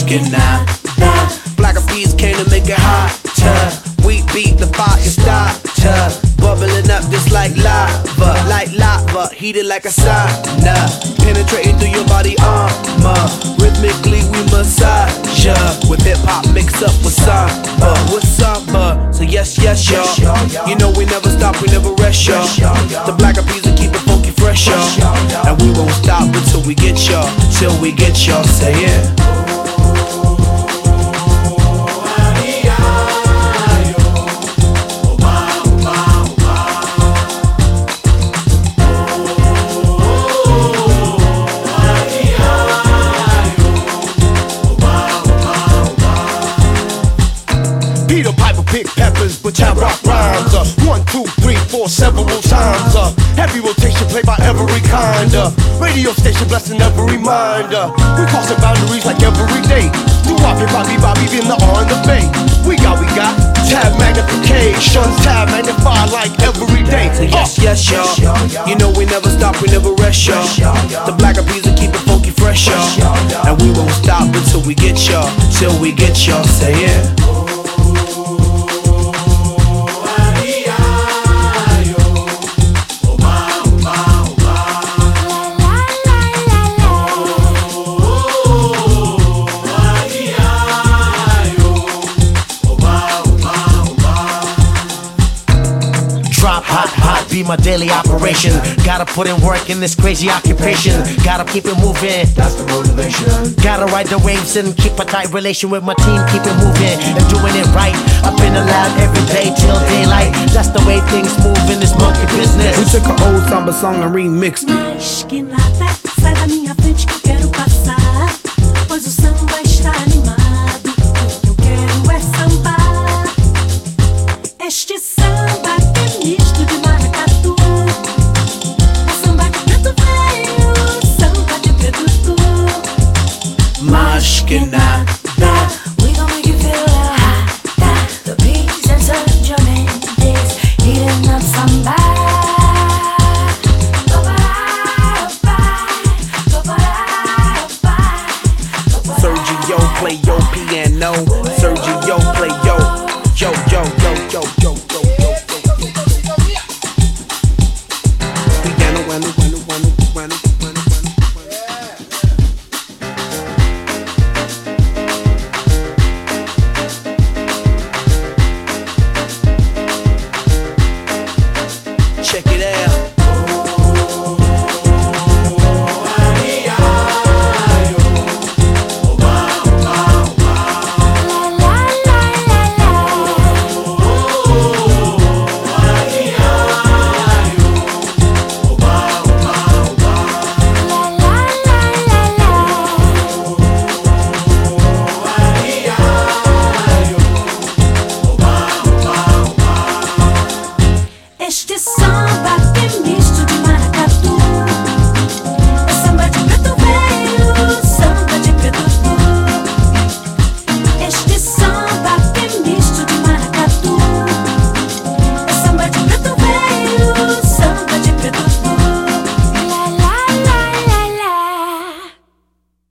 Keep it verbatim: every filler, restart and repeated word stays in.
que nada. Black Eyed Peas came to make it hotter. We beat the fire starter, bubbling up just like lava, like lava, heated like a sauna, penetrating through your body armor. Rhythmically we massage ya, with hip hop mixed up with samba, with samba. So yes, yes, y'all. You know we never stop, we never rest, y'all. The Black Eyed Peas will keep it funky fresh, y'all. And we won't stop until we get y'all, till we get y'all. Say it. Peter Piper pick peppers, but I rock rhymes. Uh, one, two, three, four, several times. Uh, heavy rotation played by every kind. Uh, radio station blessing every mind. Uh, we crossing boundaries like every day. Do Bobby, Bobby, Bobby in the R and the Bay. We got, we got tab magnification, tab magnify like every day. So yes, yes, y'all. You know we never stop, we never rest, y'all. The Black Eyed Peas will keep it funky fresh, y'all. And we won't stop until we get y'all, till we get y'all. Say it. Drop hot, hot, be my daily operation. Gotta put in work in this crazy occupation. Gotta keep it moving, that's the motivation. Gotta ride the waves and keep a tight relation with my team. Keep it moving and doing it right. Up in the lab every day till daylight. That's the way things move in this monkey business. We took an old samba song and remixed it. Mais que nada, sai da minha frente que eu quero passar, pois o samba está animado. O que eu quero é sambar. Este samba é misto de maracatu. O samba de preto veio, o samba de preto tu. Mais que nada.